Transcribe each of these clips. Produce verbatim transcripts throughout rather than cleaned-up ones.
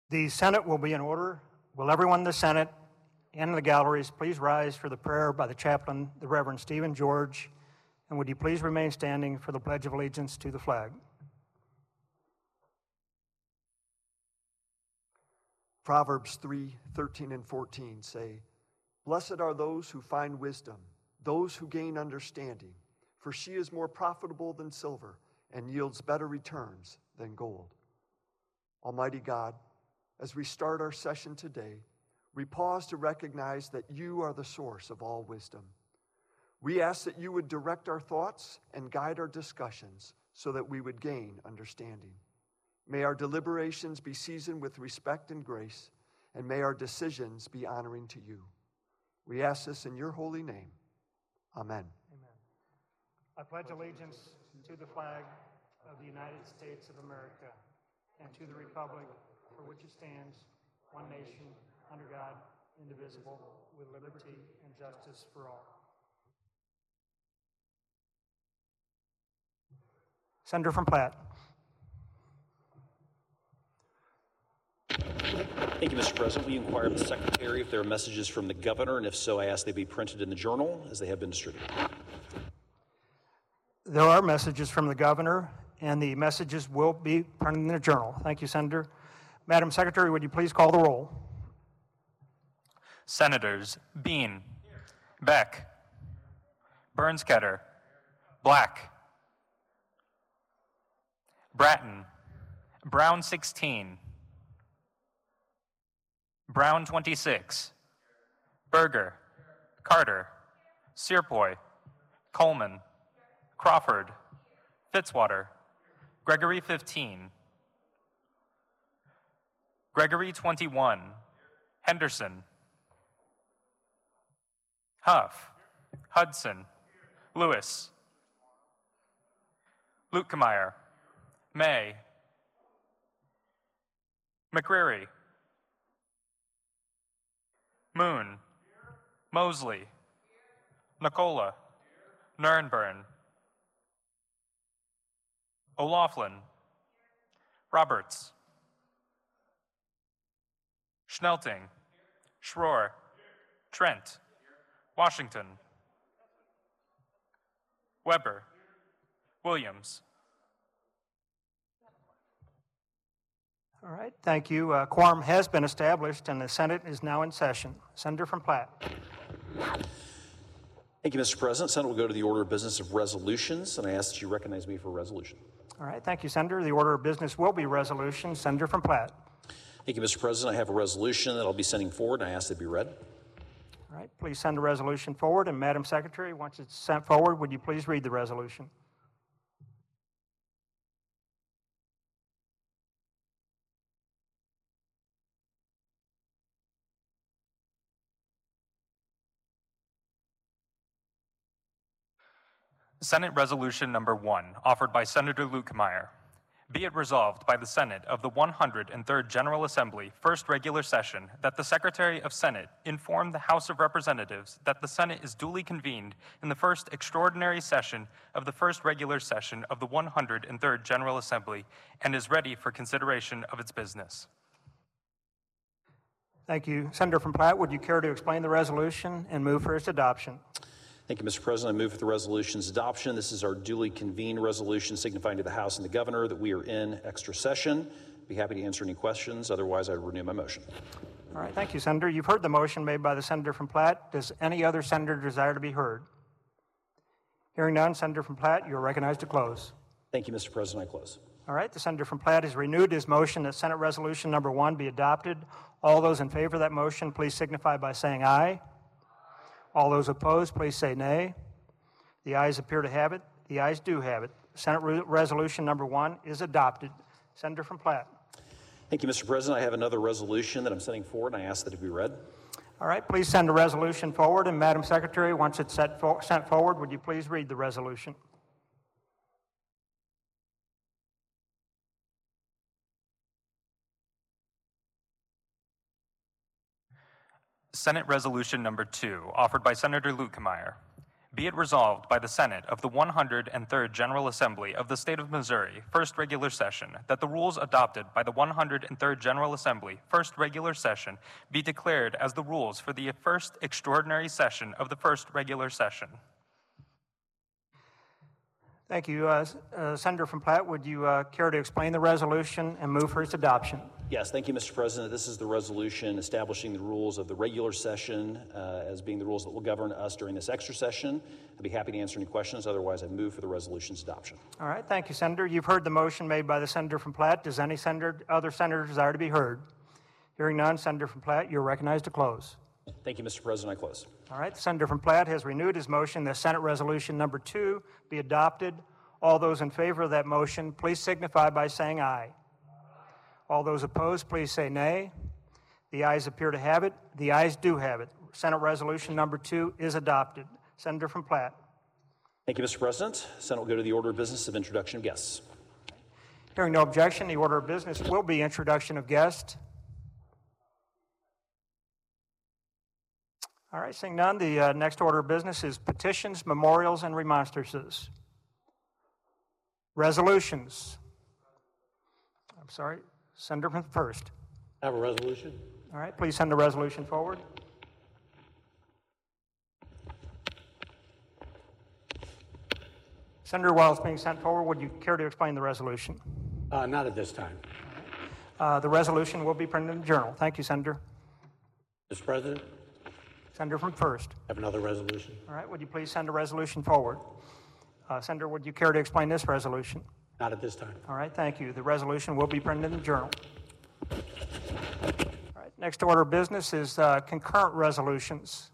The Senate will be in order. Will everyone in the Senate and in the galleries please rise for the prayer by the chaplain, the Reverend Stephen George, and would you please remain standing for the Pledge of Allegiance to the flag. Proverbs three, thirteen and fourteen say, "Blessed are those who find wisdom, those who gain understanding, for she is more profitable than silver and yields better returns than gold." Almighty God, as we start our session today, we pause to recognize that you are the source of all wisdom. We ask that you would direct our thoughts and guide our discussions so that we would gain understanding. May our deliberations be seasoned with respect and grace, and may our decisions be honoring to you. We ask this in your holy name. Amen. Amen. I pledge allegiance to the flag of the United States of America and to the republic for which it stands, one nation, under God, indivisible, with liberty and justice for all. Senator from Platte. Thank you, Mister President. Will you inquire of the Secretary if there are messages from the Governor, and if so, I ask they be printed in the Journal as they have been distributed. There are messages from the Governor, and the messages will be printed in the Journal. Thank you, Senator. Madam Secretary, would you please call the roll? Senators Bean, Beck, Burns-Ketter, Black, Bratton, Brown sixteen, Brown twenty-six, Berger, Carter, Searpoy, Coleman, Crawford, Fitzwater, Gregory fifteen, Gregory twenty-one, Henderson, Huff, Hudson, Lewis, Luetkemeyer, May, McCreary, Moon, Mosley, Nicola, Nernburn, O'Laughlin, Roberts, Schnelting, Schroer, Trent, Washington, Weber, Williams. All right, thank you. Uh, quorum has been established, and the Senate is now in session. Senator from Platte. Thank you, Mister President. Senate will go to the order of business of resolutions, and I ask that you recognize me for a resolution. All right, thank you, Senator. The order of business will be resolution. Senator from Platte. Thank you, Mister President. I have a resolution that I'll be sending forward, and I ask that it be read. All right, please send the resolution forward, and Madam Secretary, once it's sent forward, would you please read the resolution? Senate Resolution Number One, offered by Senator Luetkemeyer. Be it resolved by the Senate of the one hundred third General Assembly, First Regular Session, that the Secretary of Senate inform the House of Representatives that the Senate is duly convened in the first extraordinary session of the First Regular Session of the one hundred third General Assembly and is ready for consideration of its business. Thank you. Senator from Platte, would you care to explain the resolution and move for its adoption? Thank you, Mister President. I move for the resolution's adoption. This is our duly convened resolution signifying to the House and the Governor that we are in extra session. Be happy to answer any questions. Otherwise, I renew my motion. All right, thank you, Senator. You've heard the motion made by the Senator from Platte. Does any other senator desire to be heard? Hearing none, Senator from Platte, you are recognized to close. Thank you, Mister President. I close. All right, the Senator from Platte has renewed his motion that Senate Resolution Number One be adopted. All those in favor of that motion, please signify by saying aye. All those opposed, please say nay. The ayes appear to have it. The ayes do have it. Senate Re- Resolution Number One is adopted. Senator from Platte. Thank you, Mister President. I have another resolution that I'm sending forward, and I ask that it be read. All right, please send the resolution forward. And Madam Secretary, once it's set for- sent forward, would you please read the resolution? Senate Resolution Number Two, offered by Senator Luetkemeyer. Be it resolved by the Senate of the one hundred third General Assembly of the State of Missouri, first regular session, that the rules adopted by the one hundred third General Assembly, first regular session, be declared as the rules for the first extraordinary session of the first regular session. Thank you. Uh, uh, Senator from Platte, would you uh, care to explain the resolution and move for its adoption? Yes, thank you, Mister President. This is the resolution establishing the rules of the regular session uh, as being the rules that will govern us during this extra session. I'd be happy to answer any questions. Otherwise, I'd move for the resolution's adoption. All right, thank you, Senator. You've heard the motion made by the senator from Platte. Does any senator, other senator desire to be heard? Hearing none, Senator from Platte, you're recognized to close. Thank you, Mister President. I close. All right, the senator from Platte has renewed his motion that Senate Resolution Number Two be adopted. All those in favor of that motion, please signify by saying aye. All those opposed, please say nay. The ayes appear to have it. The ayes do have it. Senate Resolution Number Two is adopted. Senator from Platte. Thank you, Mister President. Senate will go to the order of business of introduction of guests. Hearing no objection, the order of business will be introduction of guests. All right, seeing none, the uh, next order of business is petitions, memorials, and remonstrances. Resolutions. I'm sorry, Senator from first. I have a resolution. All right, please send the resolution forward. Senator, while it's being sent forward, would you care to explain the resolution? Uh, not at this time. Uh, the resolution will be printed in the journal. Thank you, Senator. Mister President, Senator from first. I have another resolution. All right, would you please send a resolution forward? Uh, Senator, would you care to explain this resolution? Not at this time. All right, thank you. The resolution will be printed in the journal. All right, next order of business is uh, concurrent resolutions.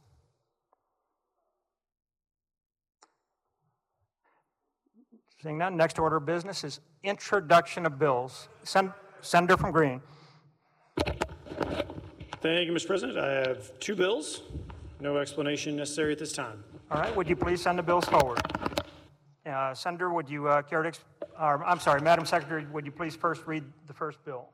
Seeing none, next order of business is introduction of bills. Sen- Senator from Green. Thank you, Mister President. I have two bills. No explanation necessary at this time. All right, would you please send the bills forward? Uh, Senator, would you uh, care to, ex- uh, I'm sorry, Madam Secretary, would you please first read the first bill?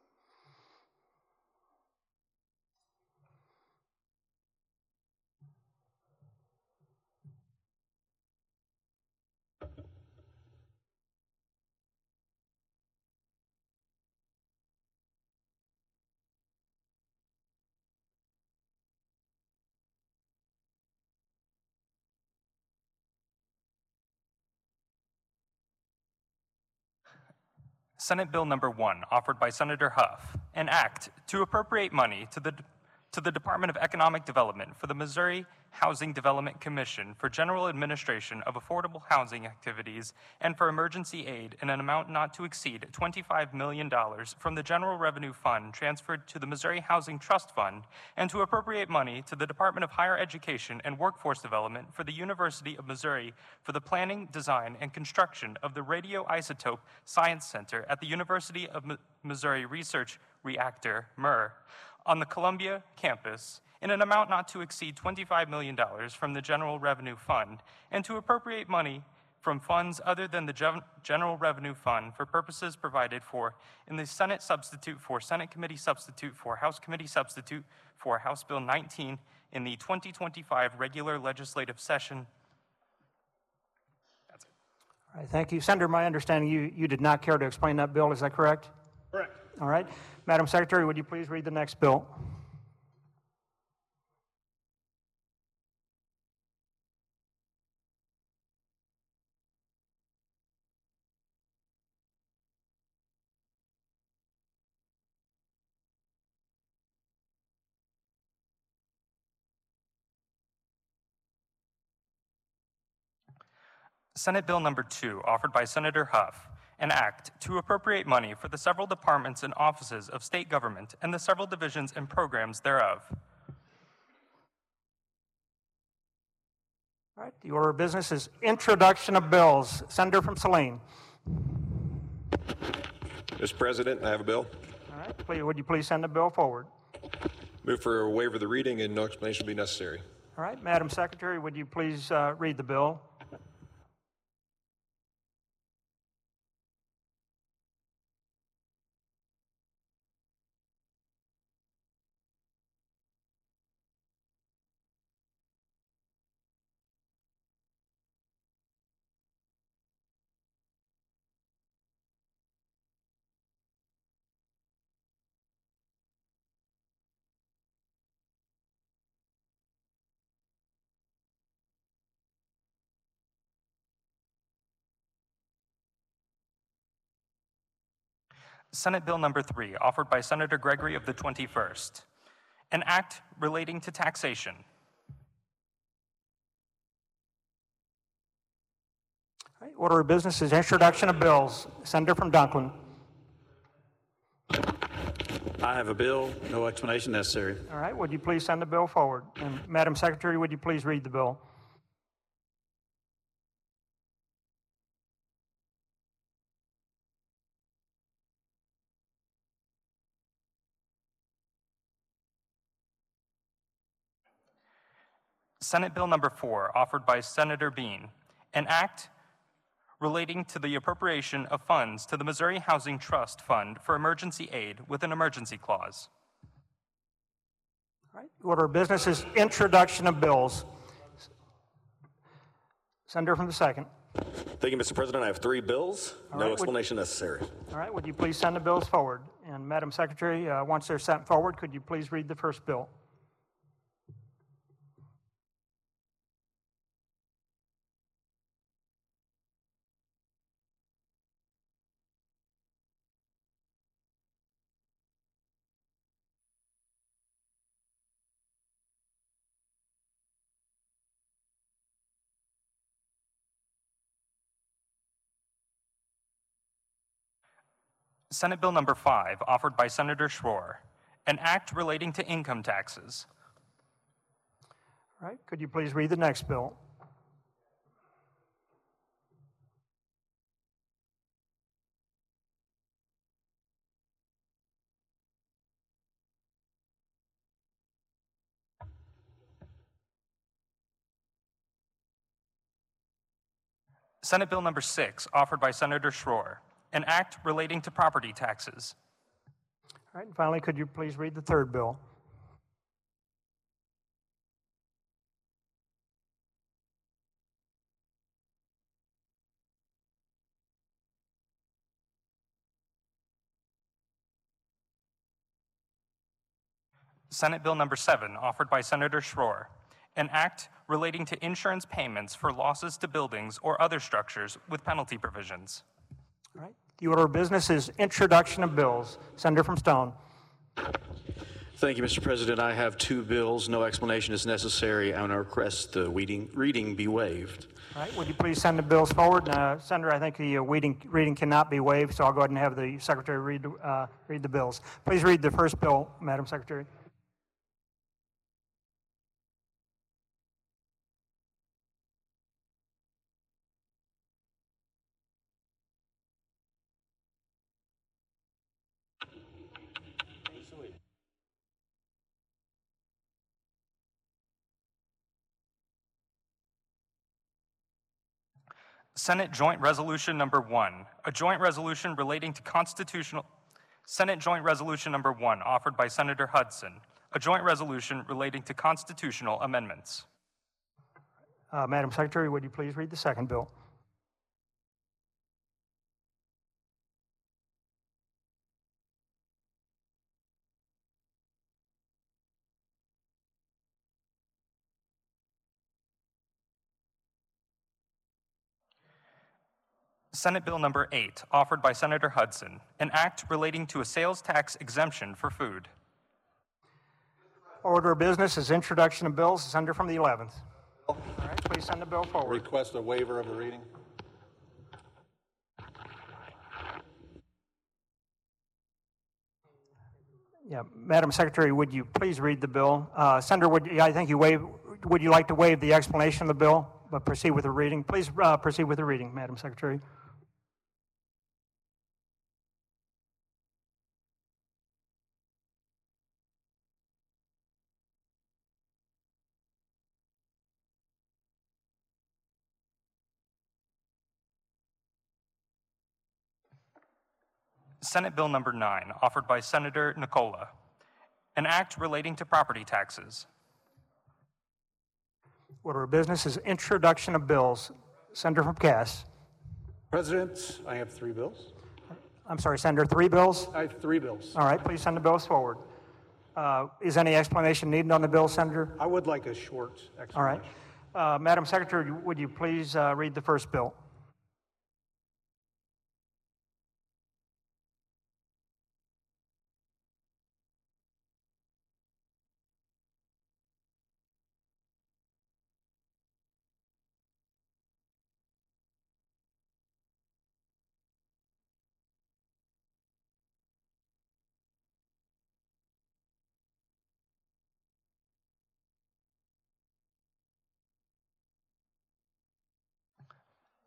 Senate Bill Number One, offered by Senator Huff, an act to appropriate money to the to the Department of Economic Development for the Missouri Housing Development Commission for general administration of affordable housing activities and for emergency aid in an amount not to exceed twenty-five million dollars from the General Revenue Fund transferred to the Missouri Housing Trust Fund, and to appropriate money to the Department of Higher Education and Workforce Development for the University of Missouri for the planning, design, and construction of the Radioisotope Science Center at the University of M- Missouri Research Reactor, M R R, on the Columbia campus in an amount not to exceed twenty-five million dollars from the General Revenue Fund, and to appropriate money from funds other than the Gen- General Revenue Fund for purposes provided for in the Senate substitute for Senate Committee substitute for House Committee substitute for House Bill nineteen in the twenty twenty-five regular legislative session. That's it. All right, thank you. Senator, my understanding, you, you did not care to explain that bill, is that correct? Correct. All right. Madam Secretary, would you please read the next bill? Senate Bill Number Two, offered by Senator Huff, an act to appropriate money for the several departments and offices of state government and the several divisions and programs thereof. All right, the order of business is introduction of bills. Senator from Saline. Mister President, I have a bill. All right, please, would you please send the bill forward? Move for a waiver of the reading and no explanation will be necessary. All right, Madam Secretary, would you please uh, read the bill? Senate Bill number three, offered by Senator Gregory of the twenty-first, an act relating to taxation. All right, order of business is introduction of bills. Senator from Dunklin. I have a bill, no explanation necessary. All right, would you please send the bill forward? And Madam Secretary, would you please read the bill? Senate Bill number four, offered by Senator Bean, an act relating to the appropriation of funds to the Missouri Housing Trust Fund for emergency aid with an emergency clause. All right, order of business is introduction of bills. Senator from the second. Thank you, Mister President. I have three bills. All No right, would- explanation necessary. All right, would you please send the bills forward? And Madam Secretary, uh, once they're sent forward, could you please read the first bill? Senate Bill number five, offered by Senator Schroer, an act relating to income taxes. All right, could you please read the next bill? Senate Bill number six, offered by Senator Schroer, an act relating to property taxes. All right, and finally, could you please read the third bill? Senate Bill number seven, offered by Senator Schroer, an act relating to insurance payments for losses to buildings or other structures with penalty provisions. All right, the order of business is introduction of bills. Senator from Stone. Thank you, Mister President. I have two bills. No explanation is necessary. I want to request the reading, reading be waived. All right, would you please send the bills forward? Uh, Senator, I think the uh, reading, reading cannot be waived, so I'll go ahead and have the Secretary read, uh, read the bills. Please read the first bill, Madam Secretary. Senate Joint Resolution Number One, a joint resolution relating to constitutional. Senate Joint Resolution Number One, offered by Senator Hudson, a joint resolution relating to constitutional amendments. Uh, Madam Secretary, would you please read the second bill? Senate Bill Number Eight, offered by Senator Hudson, an act relating to a sales tax exemption for food. Order of business is introduction of bills. Senator from the eleventh. All right, please send the bill forward. Request a waiver of the reading. Yeah, Madam Secretary, would you please read the bill? Uh, Senator, would I think you waive? Would you like to waive the explanation of the bill, but proceed with the reading? Please uh, proceed with the reading, Madam Secretary. Senate Bill Number Nine, offered by Senator Nicola, an act relating to property taxes. Order of business is introduction of bills. Senator from Cass. President, I have three bills. I'm sorry, Senator, three bills? I have three bills. All right, please send the bills forward. Uh, is any explanation needed on the bill, Senator? I would like a short explanation. All right. Uh, Madam Secretary, would you please uh, read the first bill?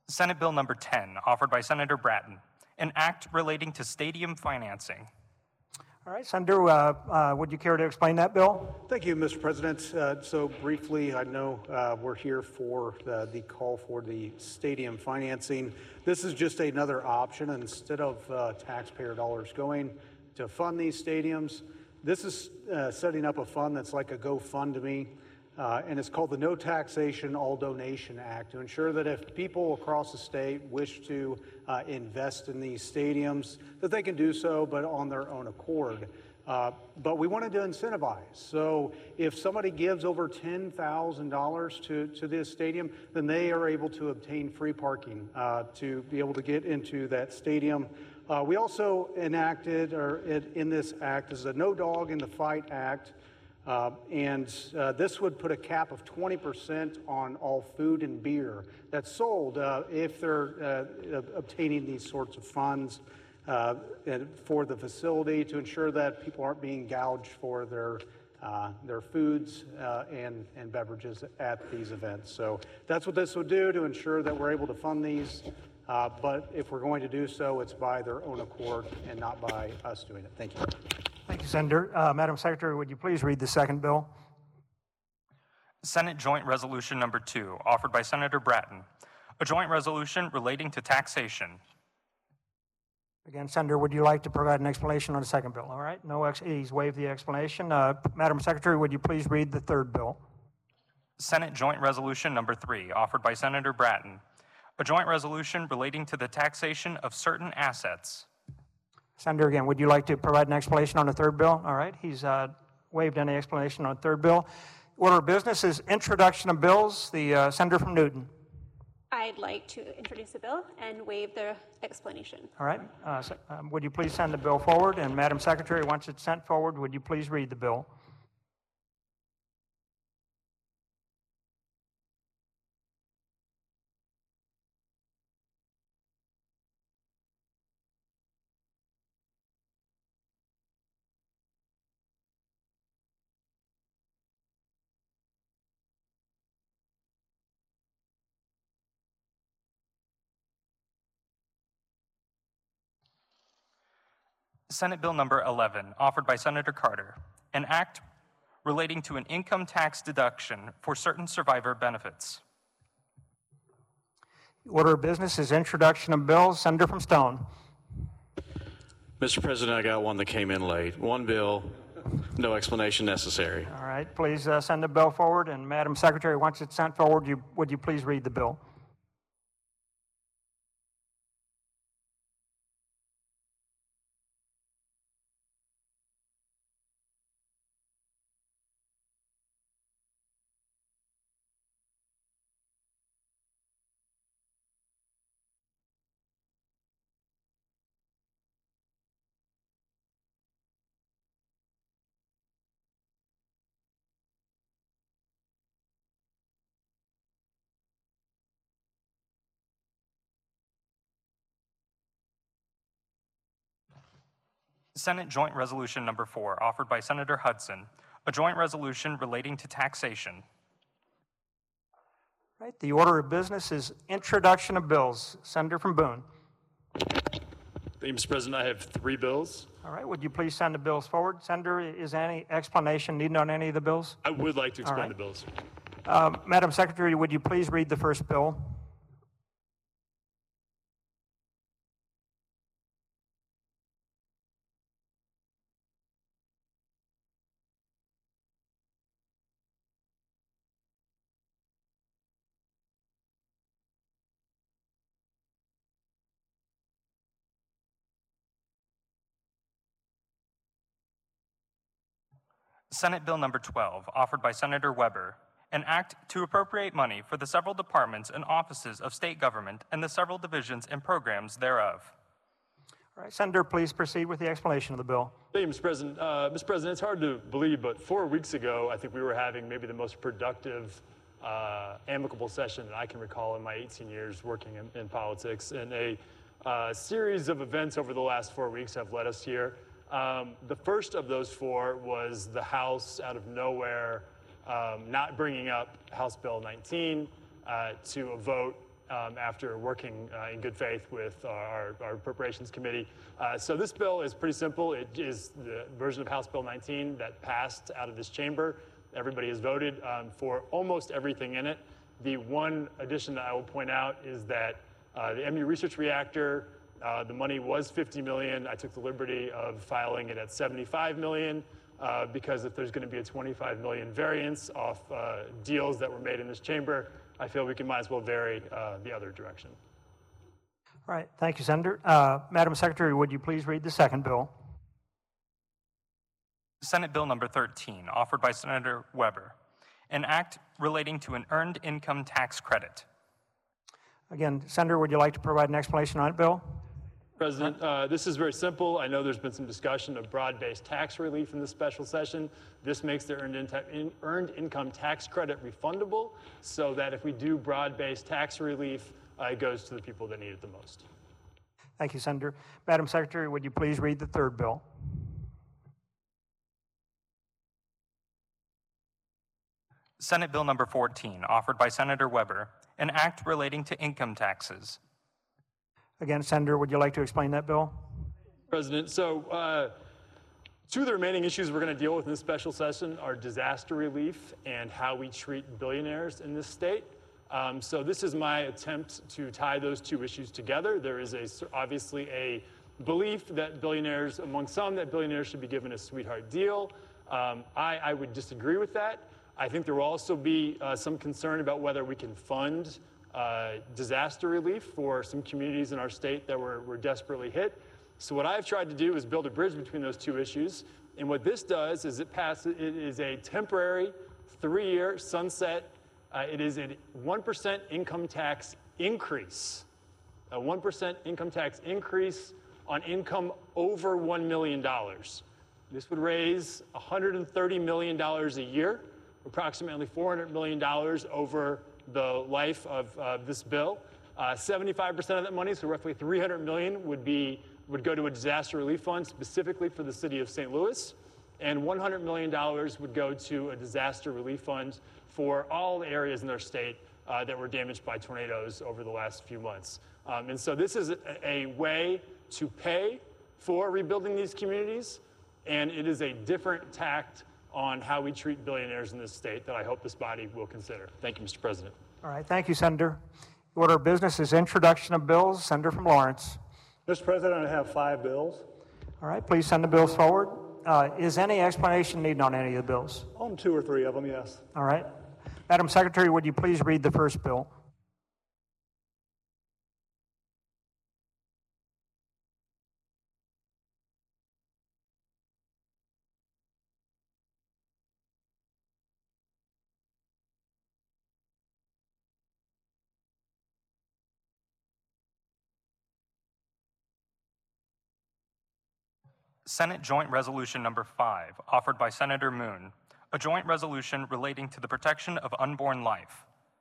Senate Bill number ten, offered by Senator Bratton, an act relating to stadium financing. All right, Senator, uh, uh, would you care to explain that bill? Thank you, Mister President. Uh, so briefly, I know uh, we're here for the, the call for the stadium financing. This is just another option. Instead of uh, taxpayer dollars going to fund these stadiums, this is uh, setting up a fund that's like a GoFundMe, uh, and it's called the No Taxation All Donation Act, to ensure that if people across the state wish to uh, invest in these stadiums, that they can do so, but on their own accord. Uh, but we wanted to incentivize. So if somebody gives over ten thousand dollars to, to this stadium, then they are able to obtain free parking uh, to be able to get into that stadium. Uh, we also enacted, or it, in this act, is a No Dog in the Fight Act. Uh, and uh, this would put a cap of twenty percent on all food and beer that's sold uh, if they're uh, obtaining these sorts of funds uh, for the facility, to ensure that people aren't being gouged for their uh, their foods uh, and, and beverages at these events. So that's what this would do, to ensure that we're able to fund these. Uh, but if we're going to do so, it's by their own accord and not by us doing it. Thank you. Thank you, Senator. Uh, Madam Secretary, would you please read the second bill? Senate Joint Resolution Number two, offered by Senator Bratton, a joint resolution relating to taxation. Again, Senator, would you like to provide an explanation on the second bill? All right, no, ex- he's waived the explanation. Uh, Madam Secretary, would you please read the third bill? Senate Joint Resolution Number three, offered by Senator Bratton, a joint resolution relating to the taxation of certain assets. Senator, again, would you like to provide an explanation on the third bill? All right, he's uh, waived any explanation on the third bill. Order of business is introduction of bills. The uh, Senator from Newton. I'd like to introduce the bill and waive the explanation. All right, uh, so, um, would you please send the bill forward? And Madam Secretary, once it's sent forward, would you please read the bill? Senate Bill Number eleven, offered by Senator Carter, an act relating to an income tax deduction for certain survivor benefits. Order of business is introduction of bills. Senator from Stone. Mister President, I got one that came in late. One bill, no explanation necessary. All right, please uh, send the bill forward. And Madam Secretary, once it's sent forward, you, would you please read the bill? Senate Joint Resolution Number four, offered by Senator Hudson, a joint resolution relating to taxation. Right, the order of business is introduction of bills. Senator from Boone. Thank you, Mister President. I have three bills. All right, would you please send the bills forward? Senator, is any explanation needed on any of the bills? I would like to explain right. the bills. Um, Madam Secretary, would you please read the first bill? Senate Bill Number twelve, offered by Senator Weber, an act to appropriate money for the several departments and offices of state government and the several divisions and programs thereof. All right, Senator, please proceed with the explanation of the bill. Thank you, Mister President. Uh, Mister President, it's hard to believe, but four weeks ago, I think we were having maybe the most productive, uh, amicable session that I can recall in my eighteen years working in, in politics. And a uh, series of events over the last four weeks have led us here. Um, the first of those four was the House, out of nowhere, um, not bringing up House Bill nineteen uh, to a vote um, after working uh, in good faith with our, our Appropriations Committee. Uh, so this bill is pretty simple. It is the version of House Bill nineteen that passed out of this chamber. Everybody has voted um, for almost everything in it. The one addition that I will point out is that uh, the M U Research Reactor, uh, the money was fifty million dollars. I took the liberty of filing it at seventy-five million dollars. Uh, because if there's going to be a twenty-five million dollars variance off uh, deals that were made in this chamber, I feel we can might as well vary uh, the other direction. All right, thank you, Senator. Uh, Madam Secretary, would you please read the second bill? Senate Bill number thirteen, offered by Senator Weber, an act relating to an earned income tax credit. Again, Senator, would you like to provide an explanation on it, Bill? President, uh, this is very simple. I know there's been some discussion of broad-based tax relief in this special session. This makes the earned, in in, earned income tax credit refundable so that if we do broad-based tax relief, uh, it goes to the people that need it the most. Thank you, Senator. Madam Secretary, would you please read the third bill? Senate Bill number fourteen, offered by Senator Weber, an act relating to income taxes. Again, Senator, would you like to explain that bill? President, so uh, two of the remaining issues we're going to deal with in this special session are disaster relief and how we treat billionaires in this state. Um, so this is my attempt to tie those two issues together. There is a, obviously a belief that billionaires, among some, that billionaires should be given a sweetheart deal. Um, I, I would disagree with that. I think there will also be uh, some concern about whether we can fund Uh, disaster relief for some communities in our state that were, were desperately hit. So what I've tried to do is build a bridge between those two issues. And what this does is it passes, it is a temporary three-year sunset. Uh, it is a one percent income tax increase, a one percent income tax increase on income over one million dollars. This would raise one hundred thirty million dollars a year, approximately four hundred million dollars over the life of uh, this bill. Uh, seventy-five percent of that money, so roughly three hundred million dollars, would be would go to a disaster relief fund specifically for the city of Saint Louis, and one hundred million dollars would go to a disaster relief fund for all the areas in their state uh, that were damaged by tornadoes over the last few months. Um, and so this is a, a way to pay for rebuilding these communities, and it is a different tact on how we treat billionaires in this state that I hope this body will consider. Thank you, Mister President. All right, thank you, Senator. Order of business is introduction of bills. Senator from Lawrence. Mister President, I have five bills. All right, please send the bills forward. Uh, is any explanation needed on any of the bills? On two or three of them, yes. All right. Madam Secretary, would you please read the first bill? Senate Joint Resolution number five, offered by Senator Moon, a joint resolution relating to the protection of unborn life.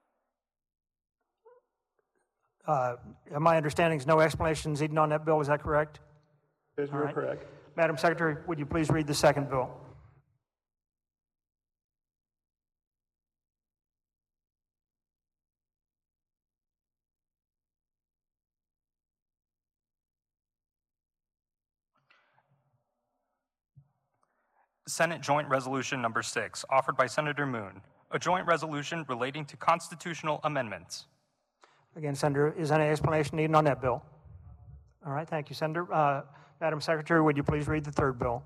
Uh, my understanding is no explanations needed on that bill. Is that correct? Yes, you're right. correct. Madam Secretary, would you please read the second bill? Senate Joint Resolution number six, offered by Senator Moon, a joint resolution relating to constitutional amendments. Again, Senator, is any explanation needed on that bill? All right, thank you, Senator. Uh, Madam Secretary, would you please read the third bill?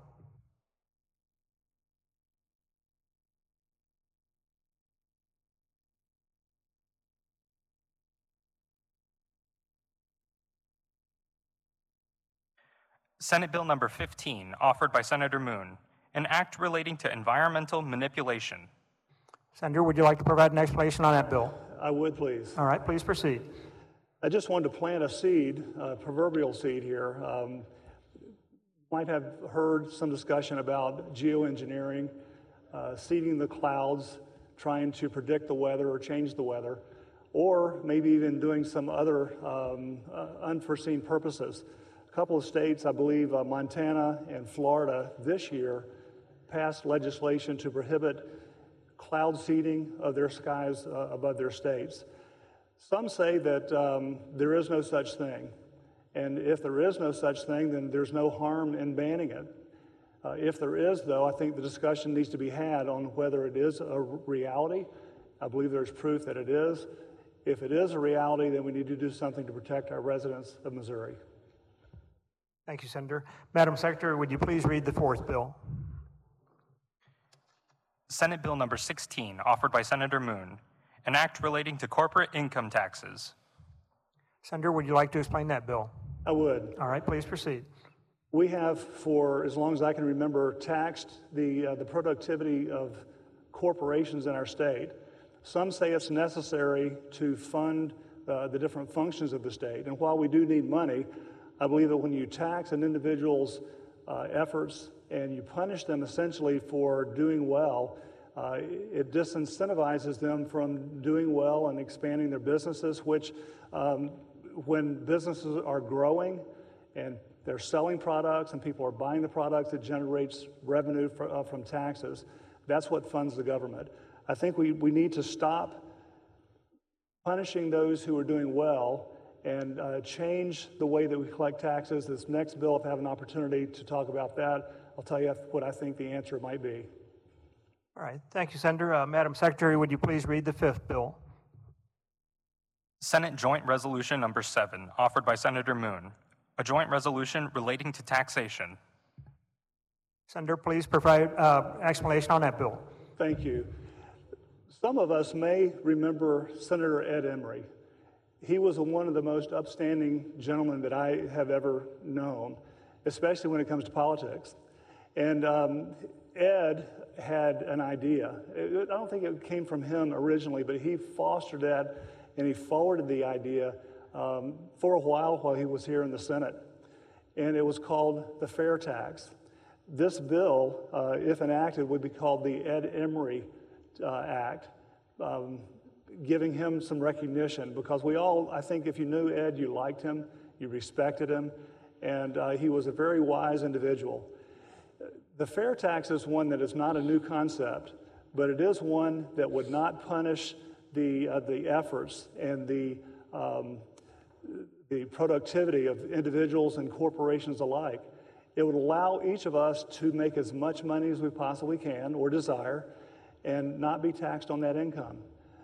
Senate Bill number fifteen, offered by Senator Moon, an act relating to environmental manipulation. Senator, would you like to provide an explanation on that bill? I would, please. All right, please proceed. I just wanted to plant a seed, a proverbial seed here. Um, you might have heard some discussion about geoengineering, uh, seeding the clouds, trying to predict the weather or change the weather, or maybe even doing some other um, uh, unforeseen purposes. A couple of states, I believe uh, Montana and Florida this year, passed legislation to prohibit cloud seeding of their skies uh, above their states. Some say that um, there is no such thing. And if there is no such thing, then there's no harm in banning it. Uh, if there is, though, I think the discussion needs to be had on whether it is a reality. I believe there's proof that it is. If it is a reality, then we need to do something to protect our residents of Missouri. Thank you, Senator. Madam Secretary, would you please read the fourth bill? Senate Bill number sixteen, offered by Senator Moon, an act relating to corporate income taxes. Senator, would you like to explain that bill? I would. All right, please proceed. We have, for as long as I can remember, taxed the, uh, the productivity of corporations in our state. Some say it's necessary to fund uh, the different functions of the state. And while we do need money, I believe that when you tax an individual's uh, efforts and you punish them essentially for doing well, uh, it disincentivizes them from doing well and expanding their businesses, which um, when businesses are growing and they're selling products and people are buying the products, it generates revenue for, uh, from taxes. That's what funds the government. I think we, we need to stop punishing those who are doing well and uh, change the way that we collect taxes. This next bill, if I have an opportunity to talk about that, I'll tell you what I think the answer might be. All right, thank you, Senator. Uh, Madam Secretary, would you please read the fifth bill? Senate Joint Resolution number seven, offered by Senator Moon, a joint resolution relating to taxation. Senator, please provide uh, explanation on that bill. Thank you. Some of us may remember Senator Ed Emery. He was one of the most upstanding gentlemen that I have ever known, especially when it comes to politics. And um, Ed had an idea. It, I don't think it came from him originally, but he fostered that and he forwarded the idea um, for a while while he was here in the Senate. And it was called the fair tax. This bill, uh, if enacted, would be called the Ed Emery uh, Act, um, giving him some recognition, because we all, I think if you knew Ed, you liked him, you respected him, and uh, he was a very wise individual. The fair tax is one that is not a new concept, but it is one that would not punish the, uh, the efforts and the, um, the productivity of individuals and corporations alike. It would allow each of us to make as much money as we possibly can or desire and not be taxed on that income.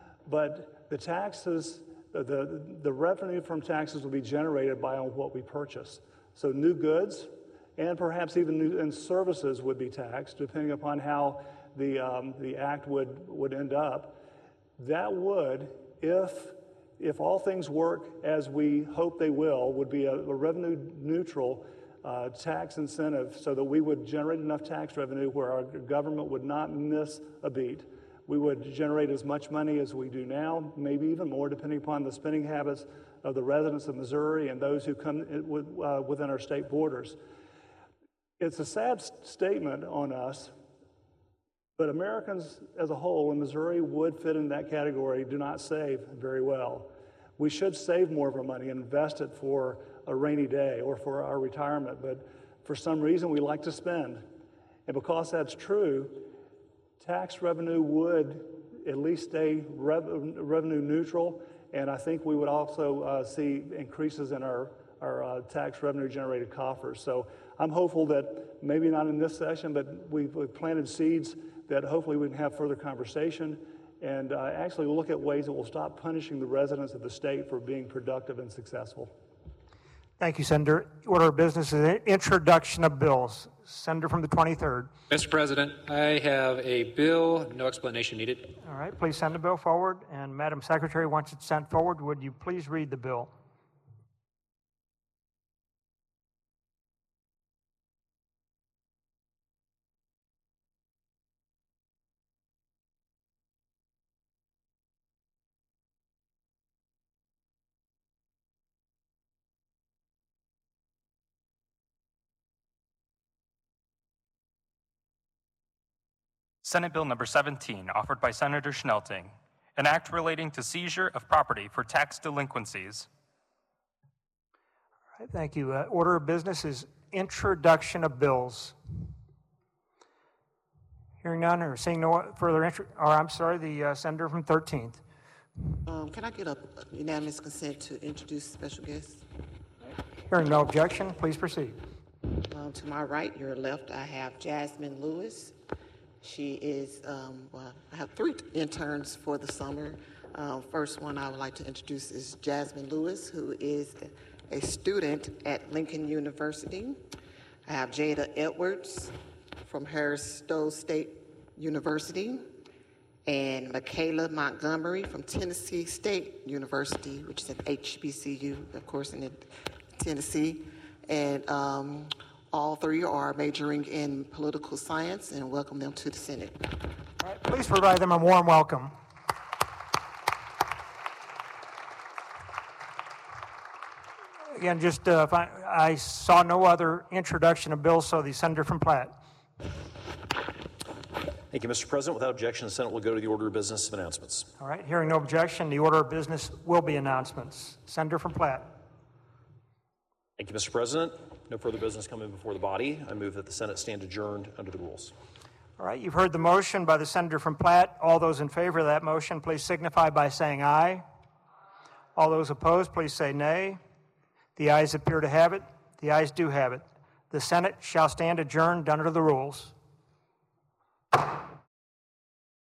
But the taxes, the, the revenue from taxes will be generated by on what we purchase. So new goods and perhaps even new and services would be taxed, depending upon how the, um, the act would, would end up. That would, if, if all things work as we hope they will, would be a, a revenue neutral uh, tax incentive so that we would generate enough tax revenue where our government would not miss a beat. We would generate as much money as we do now, maybe even more, depending upon the spending habits of the residents of Missouri and those who come in, uh, within our state borders. It's a sad statement on us, but Americans as a whole in Missouri would fit in that category, do not save very well. We should save more of our money and invest it for a rainy day or for our retirement, but for some reason we like to spend. And because that's true, tax revenue would at least stay rev revenue neutral, and I think we would also uh, see increases in our, our uh, tax revenue generated coffers. So I'm hopeful that maybe not in this session, but we've, we've planted seeds that hopefully we can have further conversation and uh, actually look at ways that will stop punishing the residents of the state for being productive and successful. Thank you, Senator. Order of business is introduction of bills. Senator from the twenty-third. Mister President, I have a bill, no explanation needed. All right, please send the bill forward. And Madam Secretary, once it's sent forward, would you please read the bill? Senate Bill number seventeen, offered by Senator Schnelting, an act relating to seizure of property for tax delinquencies. All right, thank you. Uh, order of business is introduction of bills. Hearing none or seeing no further, intro or I'm sorry, the uh, senator from thirteenth. Um, Can I get a unanimous consent to introduce special guests? Hearing no objection, please proceed. Um, To my right, your left, I have Jasmine Lewis. She is, um, well, I have three interns for the summer. Uh, First one I would like to introduce is Jasmine Lewis, who is a student at Lincoln University. I have Jada Edwards from Harris Stowe State University, and Michaela Montgomery from Tennessee State University, which is an H B C U, of course, in Tennessee. And um, all three are majoring in political science, and welcome them to the Senate. All right, please provide them a warm welcome. Again, just uh, if I, I saw no other introduction of bills, so the senator from Platte. Thank you, Mister President. Without objection, the Senate will go to the order of business of announcements. All right, hearing no objection, the order of business will be announcements. Senator from Platte. Thank you, Mister President. No further business coming before the body. I move that the Senate stand adjourned under the rules. All right, you've heard the motion by the senator from Platte. All those in favor of that motion, please signify by saying aye. All those opposed, please say nay. The ayes appear to have it. The ayes do have it. The Senate shall stand adjourned under the rules.